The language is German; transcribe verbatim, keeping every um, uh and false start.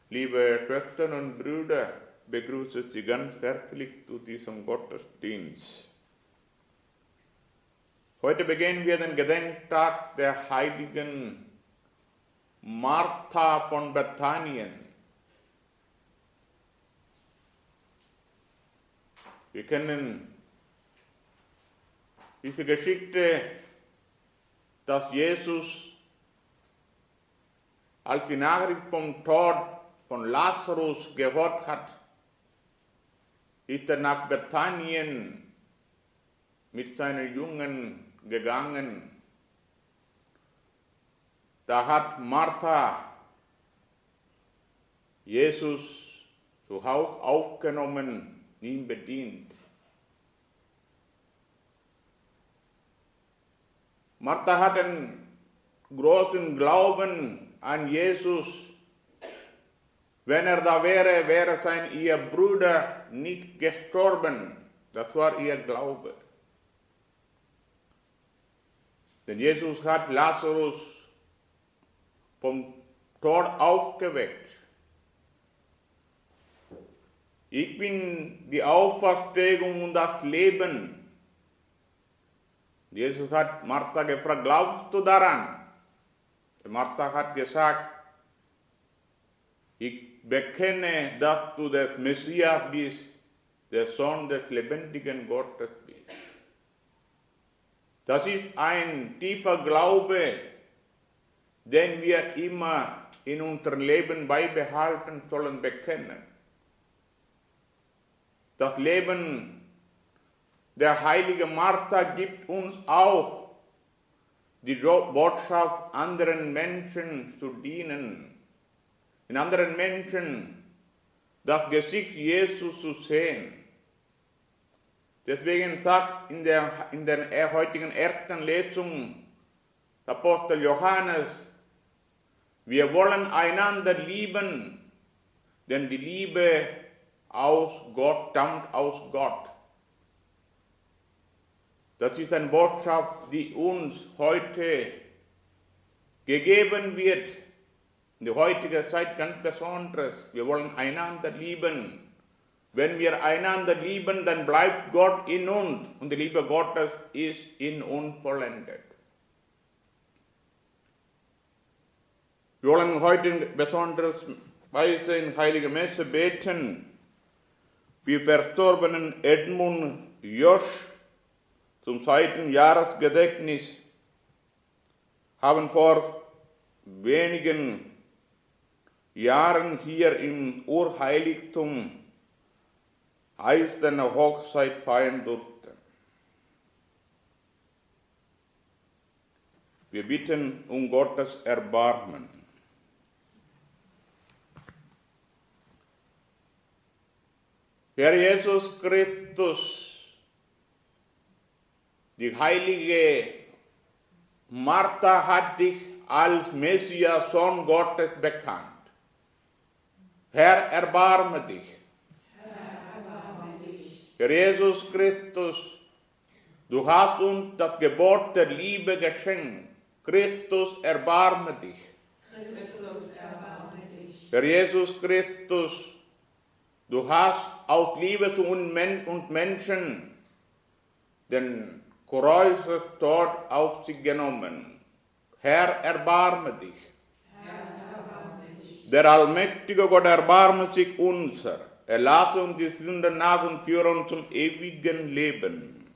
Liebe Schwestern und Brüder, begrüße Sie ganz herzlich zu diesem Gottesdienst. Heute beginnen wir den Gedenktag der heiligen Martha von Bethanien. Wir kennen diese Geschichte, dass Jesus, als die Nachricht vom Tod von Lazarus gehört hat, ist er nach Bethanien mit seinen Jungen gegangen. Da hat Martha Jesus zu Hause aufgenommen, ihn bedient. Martha hat einen großen Glauben an Jesus. Wenn er da wäre, wäre sein ihr Bruder nicht gestorben. Das war ihr Glaube. Denn Jesus hat Lazarus vom Tod aufgeweckt. Ich bin die Auferstehung und das Leben. Jesus hat Martha gefragt, glaubst du daran? Martha hat gesagt, ich bekenne, dass du der Messias bist, der Sohn des lebendigen Gottes bist. Das ist ein tiefer Glaube, den wir immer in unserem Leben beibehalten sollen, bekennen. Das Leben der heiligen Martha gibt uns auch die Botschaft, anderen Menschen zu dienen, in anderen Menschen das Gesicht Jesus zu sehen. Deswegen sagt in der, in der heutigen ersten Lesung der Apostel Johannes, wir wollen einander lieben, denn die Liebe aus Gott stammt aus Gott. Das ist eine Botschaft, die uns heute gegeben wird, in der heutigen Zeit ganz besonders. Wir wollen einander lieben. Wenn wir einander lieben, dann bleibt Gott in uns und die Liebe Gottes ist in uns vollendet. Wir wollen heute in besonderer Weise in Heilige Messe beten, für verstorbenen Edmund Josch zum zweiten Jahresgedächtnis haben vor wenigen Jahren hier im Urheiligtum eiserne Hochzeit feiern durften. Wir bitten um Gottes Erbarmen. Herr Jesus Christus, die heilige Martha hat dich als Messias, Sohn Gottes, bekannt. Herr, erbarme dich. Herr, erbarme dich. Herr Jesus Christus, du hast uns das Gebot der Liebe geschenkt. Christus, erbarme dich. Christus, erbarme dich. Herr Jesus Christus, du hast aus Liebe zu uns und Menschen den Kreuzestod auf sich genommen. Herr, erbarme dich. Der allmächtige Gott erbarme sich unser. Er lasse uns die Sünden nach und führe uns zum ewigen Leben.